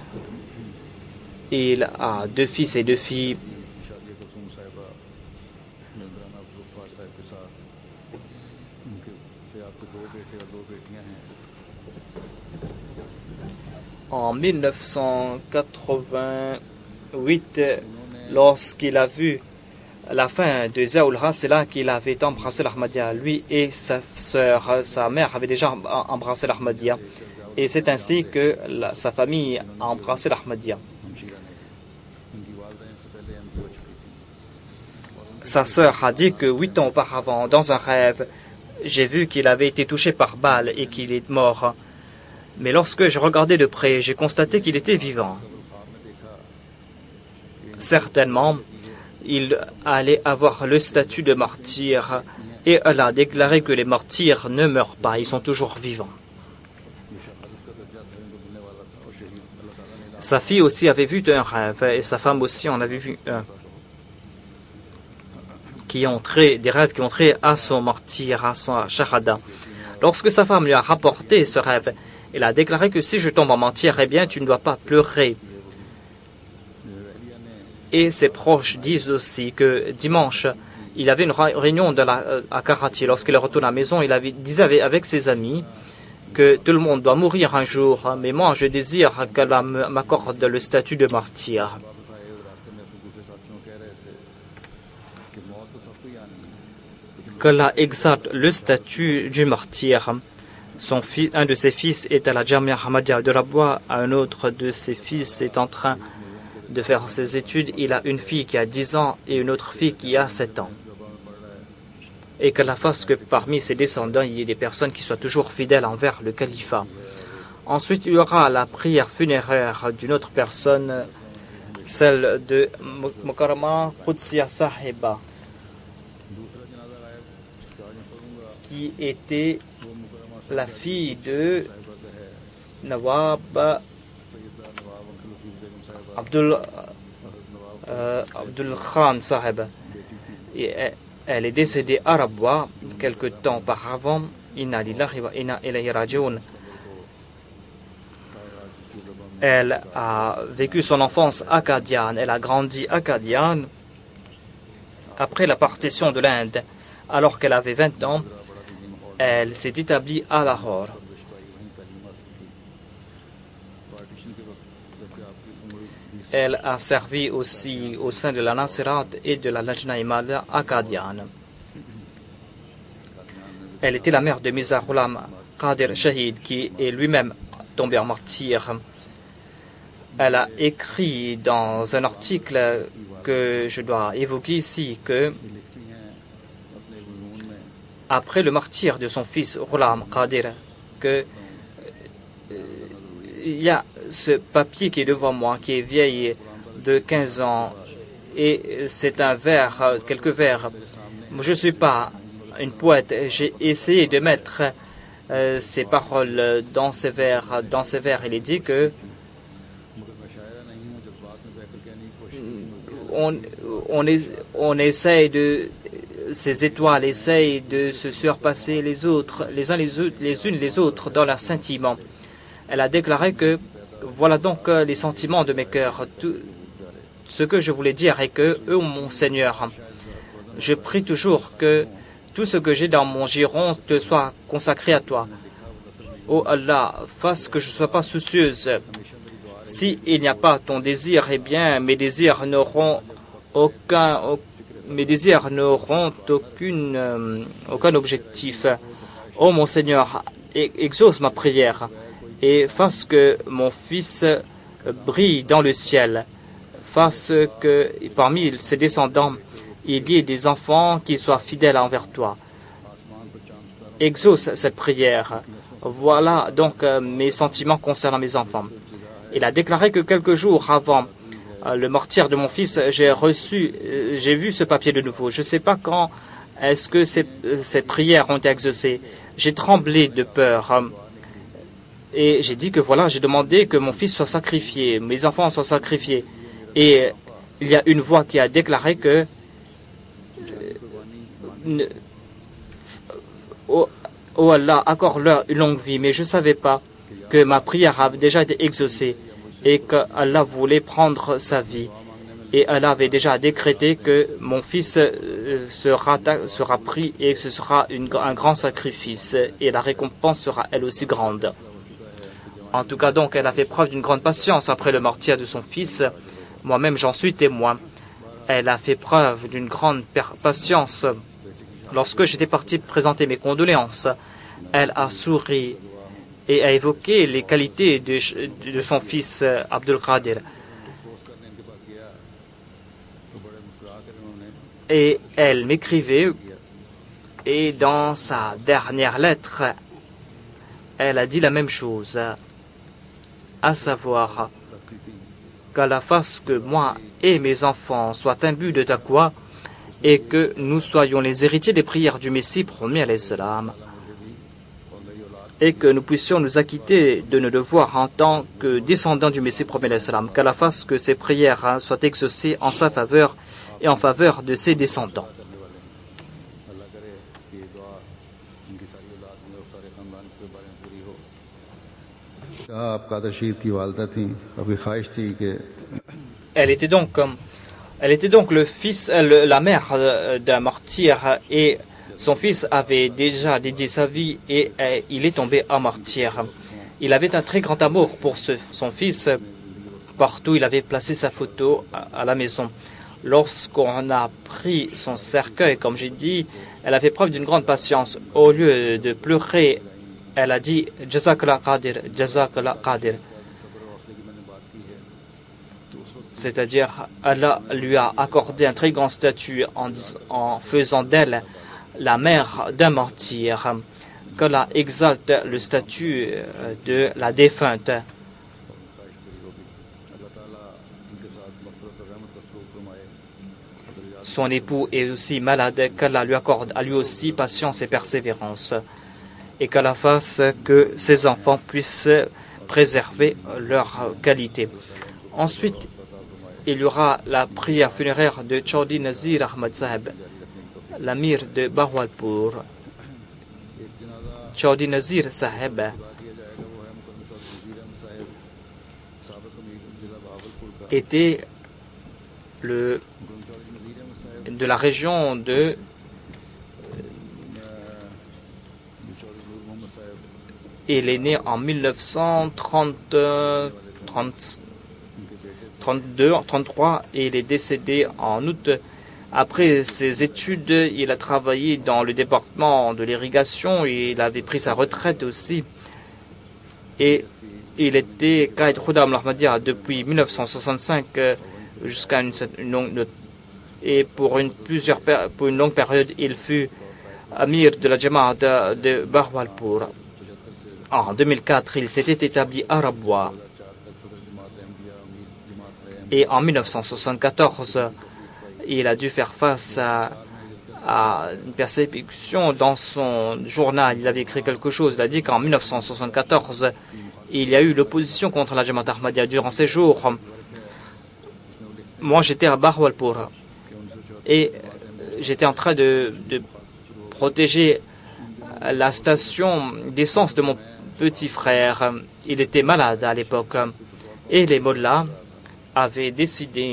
Il a deux fils et deux filles. En mille neuf cent quatre-vingt-huit, lorsqu'il a vu la fin de Zaoulra, c'est là qu'il avait embrassé l'Ahmadiyya. Lui et sa sœur, sa mère avait déjà embrassé l'Ahmadiyya. Et c'est ainsi que la, sa famille a embrassé l'Ahmadiyya. Sa sœur a dit que huit ans auparavant, dans un rêve, j'ai vu qu'il avait été touché par balle et qu'il est mort. Mais lorsque je regardais de près, j'ai constaté qu'il était vivant. Certainement, il allait avoir le statut de martyr et Allah a déclaré que les martyrs ne meurent pas, ils sont toujours vivants. Sa fille aussi avait vu un rêve et sa femme aussi en avait vu un qui ont trait, des rêves qui ont trait à son martyr, à son shahada. Lorsque sa femme lui a rapporté ce rêve, elle a déclaré que si je tombe en martyr, eh bien tu ne dois pas pleurer. Et ses proches disent aussi que dimanche, il avait une réunion de la, à Karachi. Lorsqu'il retourne à la maison, il avait, disait avec, avec ses amis que tout le monde doit mourir un jour, mais moi je désire qu'Allah m'accorde le statut de martyr. Qu'Allah exalte le statut du martyr. Son fils, un de ses fils est à la Jamia Ahmadiyya de Rabwa, un autre de ses fils est en train de faire ses études. Il a une fille qui a dix ans et une autre fille qui a sept ans. Et qu'Allah fasse que parmi ses descendants, il y ait des personnes qui soient toujours fidèles envers le califat. Ensuite, il y aura la prière funéraire d'une autre personne, celle de Mukarrama Qudsiya Sahiba, qui était la fille de Nawab Abdul, euh, Abdul Khan Sahib. Et elle est décédée à Rabwa quelque temps auparavant. Inna lillahi wa inna ilayhi raji'un. Elle a vécu son enfance acadienne. Elle a grandi acadienne après la partition de l'Inde. Alors qu'elle avait vingt ans, elle s'est établie à Lahore. Elle a servi aussi au sein de la Nasirat et de la Lajna Imada acadienne. Elle était la mère de Mirza Ghulam Qadir Shahid, qui est lui-même tombé en martyr. Elle a écrit dans un article que je dois évoquer ici que après le martyr de son fils Ghulam Qadir, que il y a ce papier qui est devant moi, qui est vieil de quinze ans, et c'est un vers, quelques vers. Je ne suis pas une poète. J'ai essayé de mettre euh, ces paroles dans ces vers. Dans ces vers, il est dit que on, on, est, on essaye de... Ces étoiles essayent de se surpasser les autres, les uns les, autres, les unes les autres dans leurs sentiments. Elle a déclaré que voilà donc les sentiments de mes cœurs. Tout ce que je voulais dire est que, eux, mon Seigneur, je prie toujours que tout ce que j'ai dans mon giron te soit consacré à toi. Oh Allah, fasse que je ne sois pas soucieuse. Si il n'y a pas ton désir, eh bien, mes désirs n'auront aucun, mes désirs n'auront aucune, euh, aucun objectif. Oh mon Seigneur, exauce ma prière et fasse que mon fils brille dans le ciel. Fasse que parmi ses descendants, il y ait des enfants qui soient fidèles envers toi. Exauce cette prière. Voilà donc euh, mes sentiments concernant mes enfants. Il a déclaré que quelques jours avant euh, le martyre de mon fils, j'ai reçu, euh, j'ai vu ce papier de nouveau. Je ne sais pas quand est-ce que ces, euh, ces prières ont été exaucées. J'ai tremblé de peur. Euh, et j'ai dit que voilà, j'ai demandé que mon fils soit sacrifié, mes enfants soient sacrifiés. Et euh, il y a une voix qui a déclaré que euh, oh, oh Allah, accorde-leur une longue vie. Mais je ne savais pas que ma prière avait déjà été exaucée et que Allah voulait prendre sa vie. Et Allah avait déjà décrété que mon fils sera, sera pris et ce sera une, un grand sacrifice et la récompense sera elle aussi grande. En tout cas donc, elle a fait preuve d'une grande patience après le martyre de son fils. Moi-même j'en suis témoin. Elle a fait preuve d'une grande patience. Lorsque j'étais parti présenter mes condoléances, elle a souri et a évoqué les qualités de, de son fils Abdul Qadir. Et elle m'écrivait, et dans sa dernière lettre, elle a dit la même chose, à savoir qu'Allah fasse que moi et mes enfants soient imbus de taqwa et que nous soyons les héritiers des prières du Messie promis alayhi salam, et que nous puissions nous acquitter de nos devoirs en tant que descendants du Messie promis alayhi salam, qu'Allah fasse que ces prières hein, soient exaucées en sa faveur et en faveur de ses descendants. Elle était donc, elle était donc le fils, le, la mère d'un martyr et son fils avait déjà dédié sa vie et, et il est tombé en martyr. Il avait un très grand amour pour ce, son fils. Partout, il avait placé sa photo à, à la maison. Lorsqu'on a pris son cercueil, comme j'ai dit, elle a fait preuve d'une grande patience. Au lieu de pleurer, elle a dit « Jazakallah Qadir, Jazakallah Qadir ». C'est-à-dire, Allah lui a accordé un très grand statut en, en faisant d'elle la mère d'un martyr. Qu'Allah exalte le statut de la défunte. Son époux est aussi malade, qu'Allah lui accorde à lui aussi patience et persévérance. Et qu'Allah fasse que ses enfants puissent préserver leur qualité. Ensuite, il y aura la prière funéraire de Chaudhry Nazir Ahmad Saheb, l'amir de Bahawalpur. Chaudhry Nazir Saheb était le, de la région de il est né en mille neuf cent trente, trente, trente-deux, trente-trois et il est décédé en août. Après ses études, il a travaillé dans le département de l'irrigation et il avait pris sa retraite aussi. Et il était Qaïd Khudam al-Ahmadiyya depuis mille neuf cent soixante-cinq jusqu'à une, une longue et pour une, plusieurs, pour une longue période, il fut amir de la Jama'a de, de Bahawalpur. En deux mille quatre, il s'était établi à Rabwa. Et en mille neuf cent soixante-quatorze, il a dû faire face à, à une persécution. Dans son journal, il avait écrit quelque chose. Il a dit qu'en mille neuf cent soixante-quatorze, il y a eu l'opposition contre la Jamaat Ahmadiyya durant ces jours. Moi, j'étais à Bahawalpur et j'étais en train de, de protéger la station d'essence de mon petit frère. Il était malade à l'époque et les mollahs avaient décidé,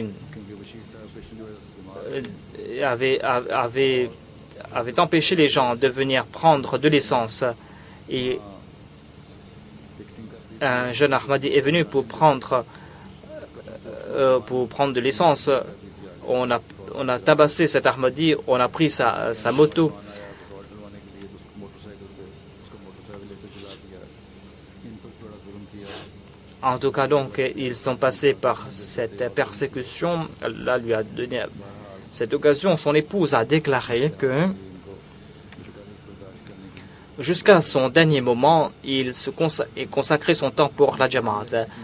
euh, avaient, avaient, avaient empêché les gens de venir prendre de l'essence. Et un jeune Ahmadi est venu pour prendre, euh, pour prendre de l'essence. On a, on a tabassé cet Ahmadi, on a pris sa, sa moto. En tout cas, donc, ils sont passés par cette persécution. Allah lui a donné cette occasion. Son épouse a déclaré que jusqu'à son dernier moment, il se consa- consacrait son temps pour la Jamaat.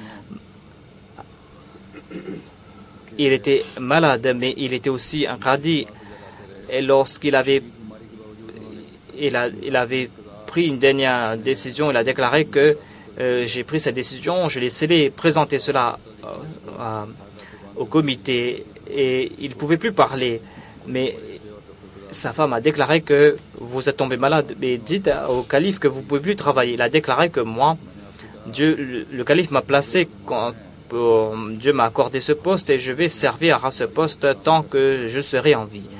Il était malade, mais il était aussi un qadi. Et lorsqu'il avait, il a, il avait pris une dernière décision, il a déclaré que euh, j'ai pris cette décision, je l'ai scellé, présenté cela euh, euh, au comité, et il ne pouvait plus parler. Mais sa femme a déclaré que vous êtes tombé malade, mais dites au calife que vous ne pouvez plus travailler. Il a déclaré que moi, Dieu, le, le calife m'a placé quand euh, Dieu m'a accordé ce poste et je vais servir à ce poste tant que je serai en vie.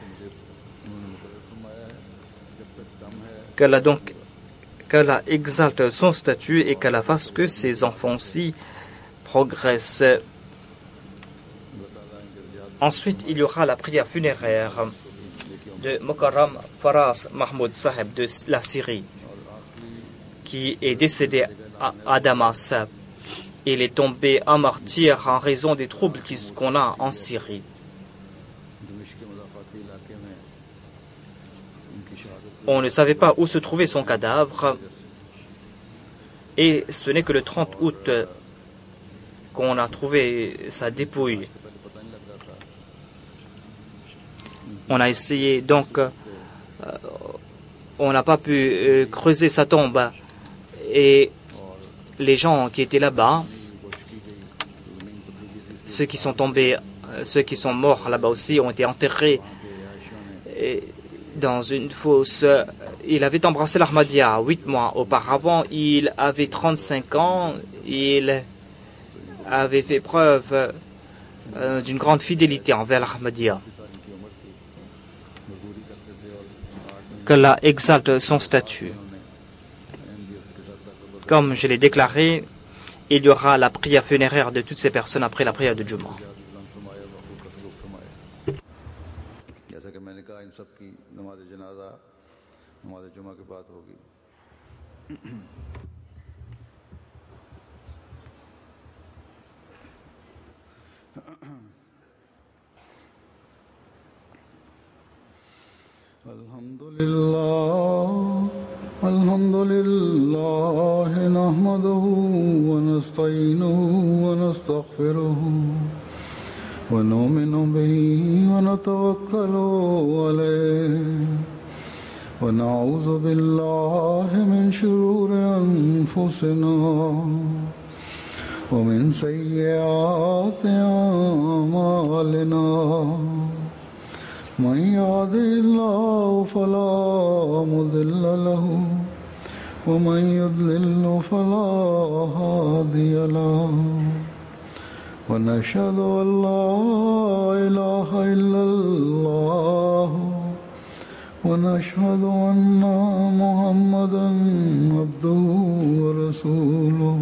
Qu'Allah donc qu'Allah exalte son statut et qu'Allah fasse que ses enfants-ci progressent. Ensuite, il y aura la prière funéraire de Mukarram Faraz Mahmoud Saheb de la Syrie, qui est décédé à, à Damas. Il est tombé en martyr en raison des troubles qu'on a en Syrie. On ne savait pas où se trouvait son cadavre et ce n'est que le trente août qu'on a trouvé sa dépouille. On a essayé donc, euh, on n'a pas pu euh, creuser sa tombe et les gens qui étaient là-bas, ceux qui sont tombés, ceux qui sont morts là-bas aussi ont été enterrés et dans une fosse. Il avait embrassé l'Ahmadiyya huit mois auparavant. Il avait trente-cinq ans. Il avait fait preuve euh, d'une grande fidélité envers l'Ahmadiyya. Qu'Allah exalte son statut. Comme je l'ai déclaré, il y aura la prière funéraire de toutes ces personnes après la prière de Jumu'ah. Alhamdulillah, alhamdulillah, nahmaduhu wa nasta'inuhu wa nastaghfiruhu wa nu'minu bihi wa natawakkalu alayhi wa na'udhu billahi min shururi anfusina wa min sayyiati a'malina. من يهده الله فلا مضل له ومن يضلل فلا هادي له ونشهد أن لا إله إلا الله ونشهد أن محمدا عبده ورسوله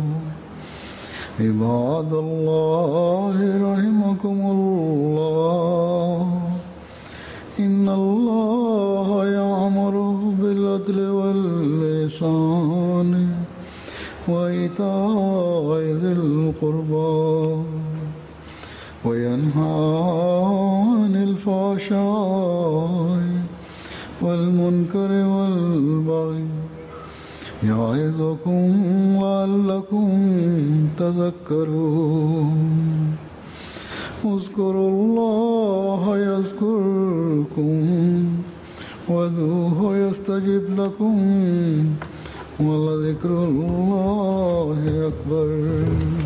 عباد الله رحمكم الله إن الله يأمر بالعدل والإحسان وإيتاء ذي القربى وينهى عن الفحشاء والمنكر والبغي يعظكم لعلكم تذكرون اذكروا الله يذكركم وادعوه يستجب لكم ولذكر الله أكبر.